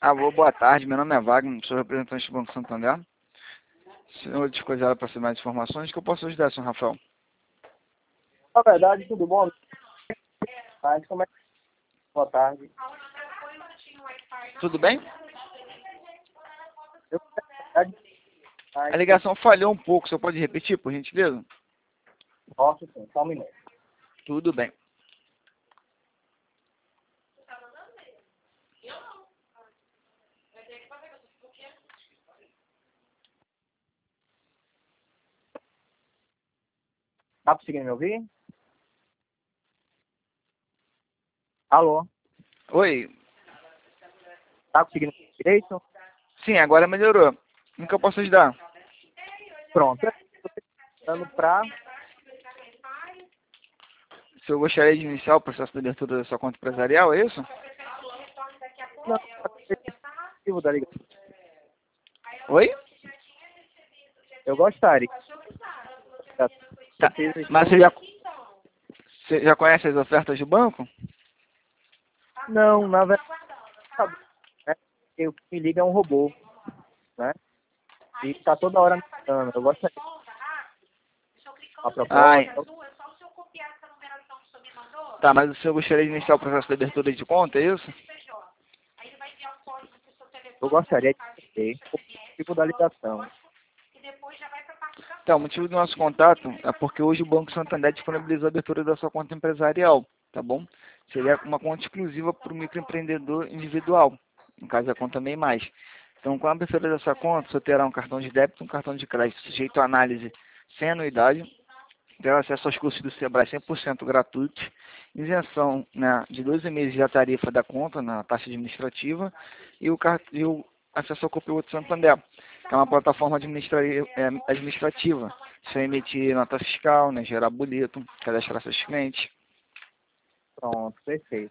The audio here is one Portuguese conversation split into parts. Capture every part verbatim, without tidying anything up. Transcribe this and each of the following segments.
Alô, boa tarde. Meu nome é Wagner, sou representante do Banco Santander. Senhor descoisado para ser mais informações, que eu posso ajudar, senhor Rafael? Na verdade, tudo bom? Mas como é que... Boa tarde. Tudo bem? Eu, na verdade, mas... A ligação falhou um pouco, você pode repetir, por gentileza? Posso sim, só um minuto. Tudo bem. Tá conseguindo me ouvir? Alô? Oi. Tá conseguindo me ouvir direito? Sim, agora melhorou. Como que eu posso ajudar? Pronto. Eu tô dando pra... Se eu gostaria de iniciar o processo de abertura da sua conta empresarial, é isso? Não, eu da ligação. Oi? Eu gostaria. Tá. Vocês Mas estão... você já, você já conhece as ofertas do banco? Não, na verdade, né? O que me liga é um robô, né? E tá toda hora me ligando. Eu gostaria de uma Ai. proposta. Tá, mas o senhor gostaria de iniciar o processo de abertura de conta, é isso? Eu gostaria de entender o tipo da ligação. Então, o motivo do nosso contato é porque hoje o Banco Santander disponibilizou a abertura da sua conta empresarial, tá bom? Seria uma conta exclusiva para o microempreendedor individual, no caso a conta MEI mais. Então, com a abertura dessa conta, você terá um cartão de débito e um cartão de crédito sujeito à análise sem anuidade, terá acesso aos cursos do Sebrae cem por cento gratuitos, isenção, né, de doze meses da tarifa da conta na taxa administrativa e o, car- e o acesso ao Copilot Santander, que é uma plataforma administra- é, administrativa. Você emitir nota fiscal, né, gerar boleto, cadastrar seus clientes. Pronto, perfeito.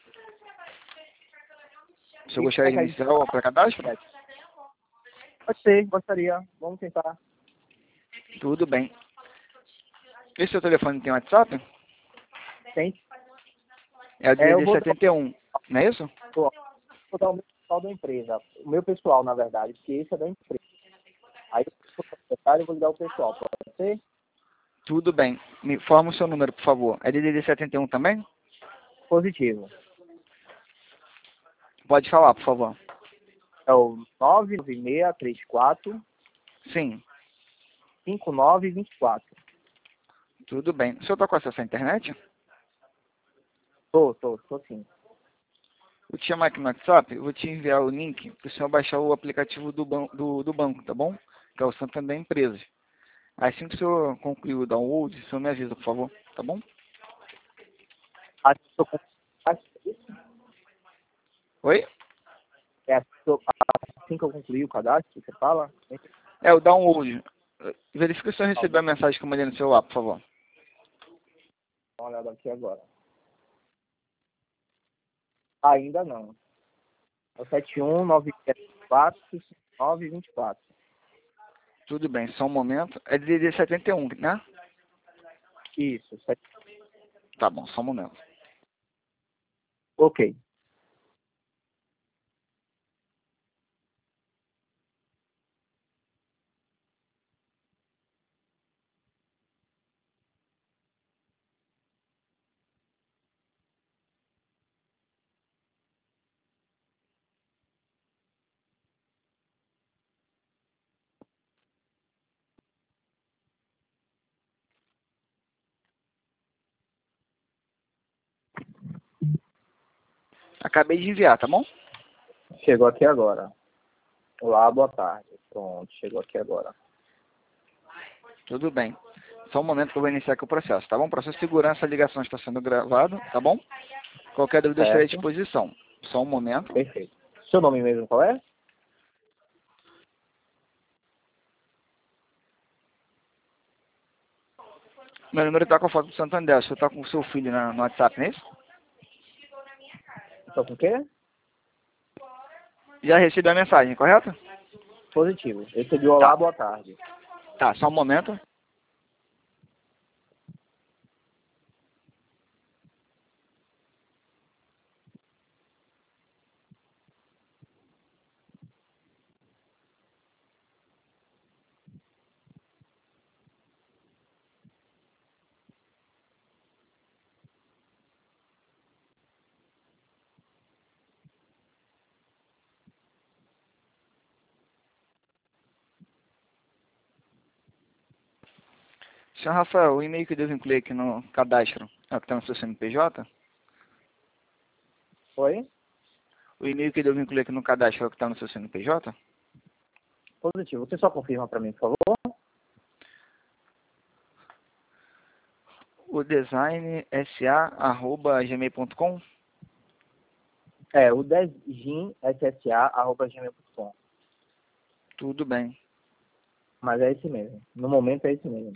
Você E gostaria de como é que iniciar o pré-cadastro? a gente faz? Pode ser, gostaria. Vamos tentar. Tudo bem. Esse seu telefone tem WhatsApp? Tem. É o É, eu D D vou dar, setenta e um, não é isso? vou dar o meu pessoal da empresa. O meu pessoal, na verdade, porque esse é da empresa. Aí eu vou ligar o pessoal. Pode ser? Tudo bem. Me informa o seu número, por favor. É D D setenta e um também? Positivo. Pode falar, por favor. É o nove nove seis três quatro Sim. cinco nove dois quatro. Tudo bem. O senhor está com acesso à internet? Tô, tô, tô sim. Vou te chamar aqui no WhatsApp, eu vou te enviar o link para o senhor baixar o aplicativo do, ban do, do banco, tá bom? Que é o Santander Empresas. Assim que o senhor concluir o download, o senhor me avisa, por favor, tá bom? Acho que tô com... Oi? É assim que eu concluir o cadastro, você fala? Dá É, o download. Verifica se o senhor recebeu a mensagem que eu mandei no celular, por favor. uma olhada aqui agora. Ainda não. É o sete um nove quatro cinco nove dois quatro. Tudo bem, só um momento. É D D setenta e um, né? Isso. sete... Tá bom, só um momento. Ok. Acabei de enviar, tá bom? Chegou aqui agora. Olá, boa tarde. Pronto, chegou aqui agora. Tudo bem. Só um momento que eu vou iniciar aqui o processo, tá bom? Processo de segurança, a ligação está sendo gravada, tá bom? Qualquer dúvida eu estarei à Certo? disposição. Só um momento. Perfeito. Seu nome mesmo qual é? Meu número está com a foto do Santander. O senhor está com o seu filho na- no WhatsApp, não é isso? Estou com o quê? Já recebi a mensagem, correto? Positivo. Recebi o olá, Tá. boa tarde. Tá, só um momento. Senhor Rafael, o e-mail que eu devo incluir aqui no cadastro é o que está no seu C N P J? Oi? O e-mail que eu devo incluir aqui no cadastro é o que está no seu C N P J? Positivo. Você só confirma para mim, por favor? O design sa arroba gmail ponto com? É, o dezginssa arroba gmail ponto com. Tudo bem. Mas é esse mesmo. No momento é esse mesmo.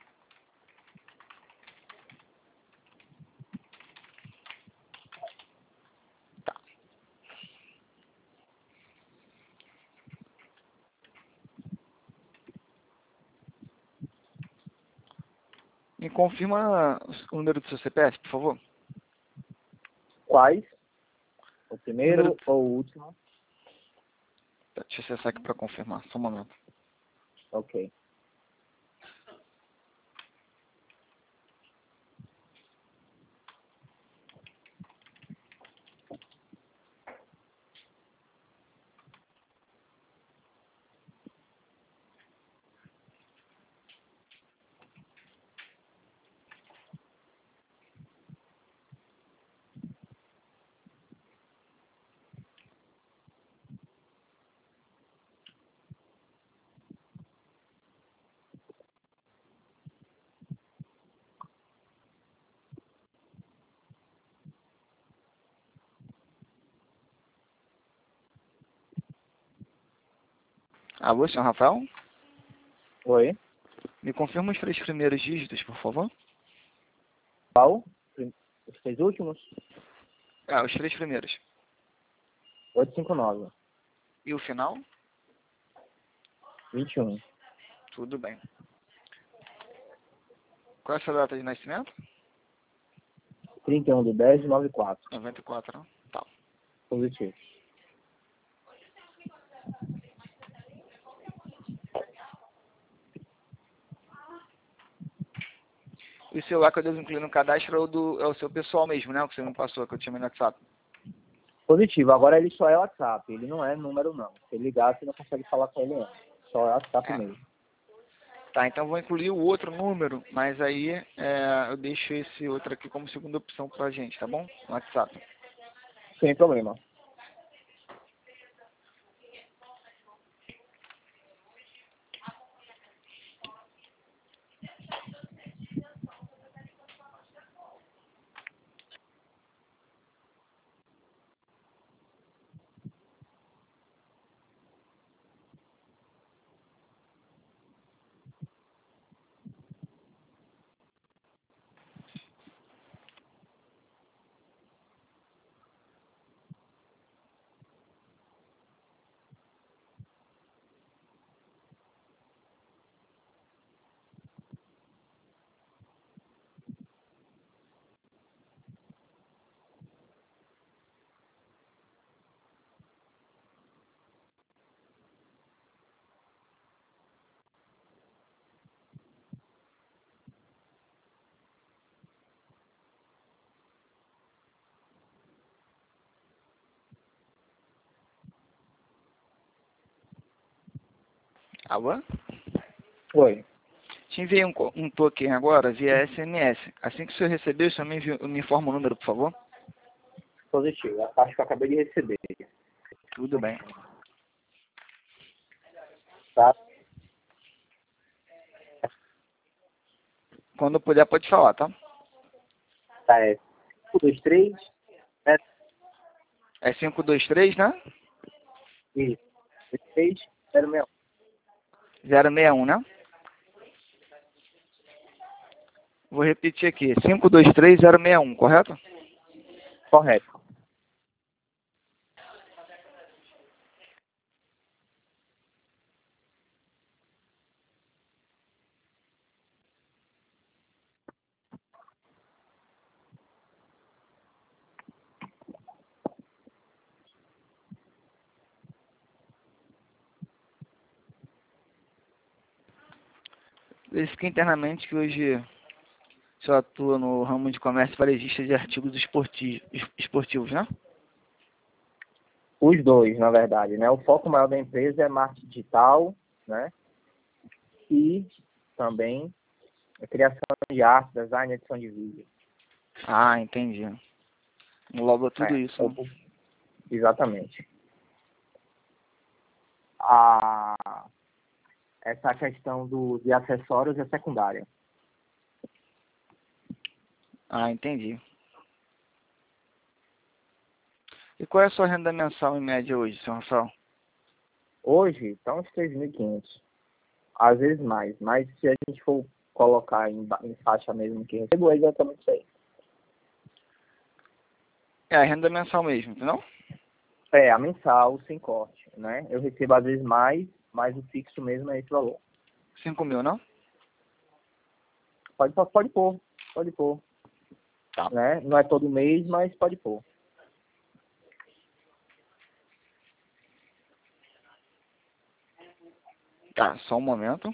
Me confirma o número do seu C P F, por favor. Quais? O primeiro Número... ou o último? Tá, deixa eu acessar aqui para confirmar, só um momento. Ok. Alô, senhor Rafael? Oi? Me confirma os três primeiros dígitos, por favor. Qual? Os três últimos? Ah, os três primeiros. oito cinco nove. E o final? vinte e um. Tudo bem. Qual é a sua data de nascimento? trinta e um de dez de noventa e quatro. noventa e quatro, né? Tá. Positivo. E o celular que eu devo incluir no cadastro é o, do, é o seu pessoal mesmo, né? O que você me passou, que eu tinha no WhatsApp. Positivo. Agora ele só é WhatsApp. Ele não é número, não. Se ele ligar, você não consegue falar com ele, não. Só é WhatsApp É. mesmo. Tá, então vou incluir o outro número, mas aí é, eu deixo esse outro aqui como segunda opção pra gente, tá bom? No WhatsApp. Sem problema. Alô? Oi. Te enviei um, co- um token agora via S M S. Assim que o senhor receber, o senhor me, envia- me informa o número, por favor. Positivo. A taxa que eu acabei de receber. Tudo bem. Tá? Quando puder, pode falar, tá? Tá, é cinco dois três. É É cinco dois três, né? isso. três zero seis um. zero seis um, né? Vou repetir aqui. cinco dois três zero seis um, correto? Correto. Verifique internamente que hoje o senhor atua no ramo de comércio varejista de artigos esporti- es- esportivos, né? Os dois, na verdade, né? O foco maior da empresa é marketing digital, né? E também A criação de arte, design, edição de vídeo. Ah, entendi. Engloba tudo É, isso. eu- Né? Exatamente. A, essa questão do, de acessórios é secundária. Ah, entendi. E qual é a sua renda mensal em média hoje, senhor Rafael? Hoje, está uns três mil e quinhentos. Às vezes mais. Mas se a gente for colocar em, ba- em faixa mesmo que recebo, é exatamente isso aí. É a renda mensal mesmo, entendeu? É, a mensal, sem corte, né? Eu recebo às vezes mais, mas o fixo mesmo é esse valor. Cinco mil, não? Pode, pode pôr, pode pôr. Tá. Né? Não é todo mês, mas pode pôr. Tá, só um momento.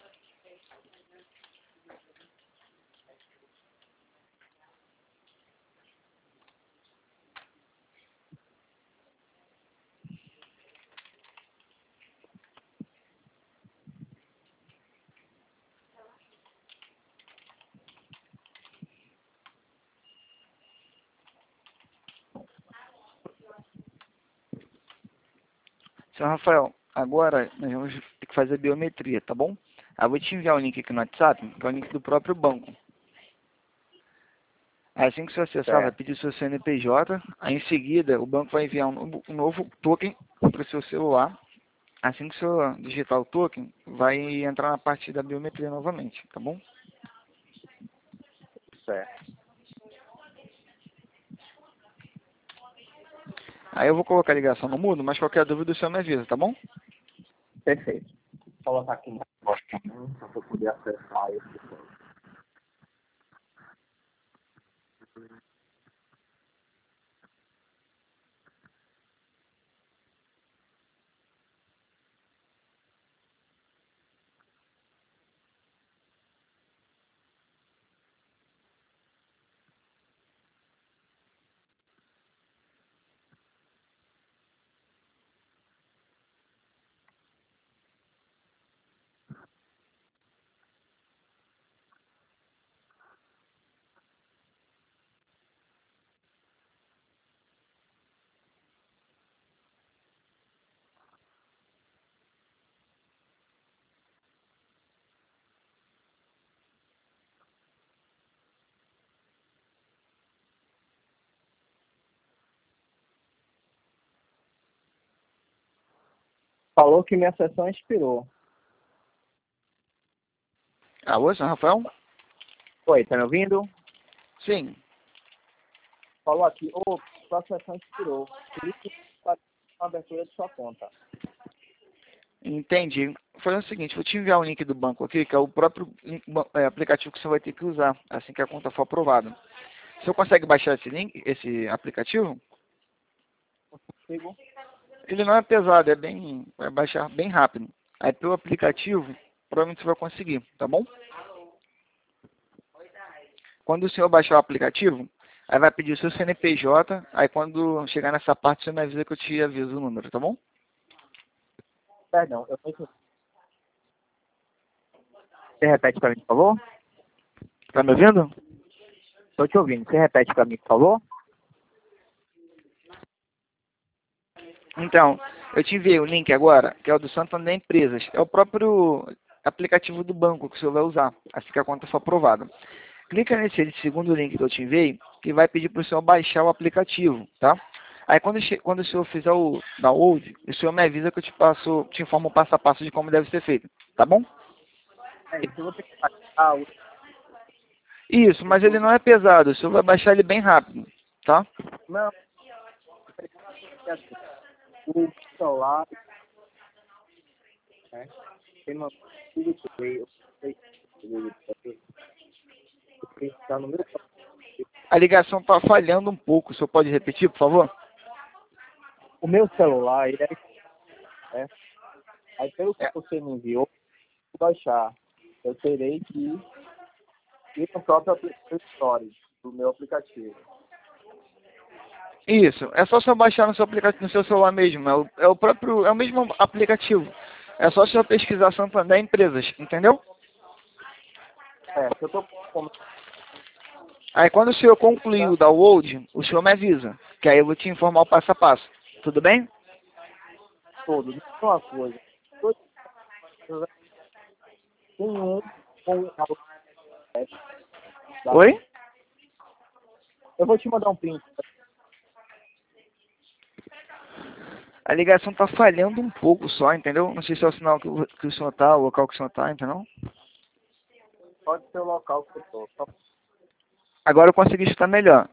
Senhor Rafael, agora nós vamos ter que fazer a biometria, tá bom? Aí eu vou te enviar o link aqui no WhatsApp, que é o link do próprio banco. Aí assim que você acessar, vai Certo. pedir seu C N P J, aí em seguida o banco vai enviar um novo, um novo token para o seu celular. Assim que você digitar o token, vai entrar na parte da biometria novamente, tá bom? Certo. Aí eu vou colocar a ligação no mudo, mas qualquer dúvida o senhor me avisa, tá bom? Perfeito. Vou colocar aqui no para eu poder acessar esse depois. Falou que minha sessão expirou. Alô, senhor Rafael? Oi, tá me ouvindo? Sim. Falou aqui, ô, sua sessão expirou. Por isso que está a abertura de sua conta. Entendi. Vou fazer o seguinte, vou te enviar o link do banco aqui, que é o próprio link- ba- é, aplicativo que você vai ter que usar assim que a conta for aprovada. O senhor consegue baixar esse link, esse aplicativo? Consigo? Ele não é pesado, é bem, vai baixar bem rápido. Aí pelo aplicativo, provavelmente você vai conseguir, tá bom? Quando o senhor baixar o aplicativo, aí vai pedir o seu C N P J, aí quando chegar nessa parte você me avisa que eu te aviso o número, tá bom? Perdão, eu não entendi. Você repete para mim, por favor? Tá me ouvindo? Estou te ouvindo. Você repete para mim, por favor? Então, eu te enviei o link agora, que é o do Santander Empresas. É o próprio aplicativo do banco que o senhor vai usar, assim que a conta for aprovada. Clica nesse segundo link que eu te enviei, que vai pedir para o senhor baixar o aplicativo, tá? Aí quando, che- quando o senhor fizer o download, o senhor me avisa que eu te passo, te informo o passo a passo de como deve ser feito, tá bom? É isso, eu vou ter que baixar o... Isso, mas ele não é pesado, o senhor vai baixar ele bem rápido, tá? Não, é assim, o celular, né? Tem uma... Tudo que eu sei. Está no meu... A ligação está falhando um pouco, o senhor pode repetir, por favor? O meu celular, ele é... Né? Aí pelo que É, você me enviou, vou baixar. Eu terei que ir no próprio aplicativo Stories do meu aplicativo. isso, é só o senhor baixar no seu aplicativo, no seu celular mesmo, é o, é o próprio, é o mesmo aplicativo. É só o senhor pesquisar Santander Empresas, entendeu? É, se eu tô com Aí quando o senhor concluir o download, o senhor me avisa, que aí eu vou te informar o passo a passo. Tudo bem? todo, diz uma coisa. Tem um com a Oi? Eu vou te mandar um print. A ligação tá falhando um pouco só, entendeu? Não sei se é o sinal que o, que o senhor tá, o local que o senhor tá, entendeu? Pode ser o local que eu tô. Só- Agora eu consegui escutar melhor.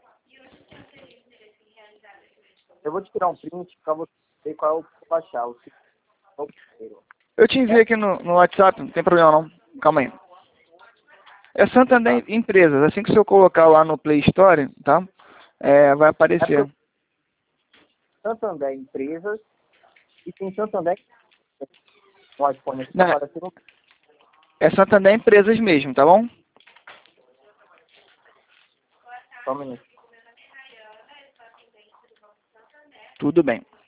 Eu vou te tirar um print pra você ver qual é o que eu vou baixar. O que é o primeiro. Eu te enviei aqui no, no WhatsApp, não tem problema não. Calma aí. É Santander Tá. Empresas. Assim que o senhor colocar lá no Play Store, tá? É, vai É porque aparecer. Santander Empresas e tem Santander no iPhone aqui tá Não, aparecendo. é Santander Empresas mesmo, tá bom? Só um minuto. Tudo bem.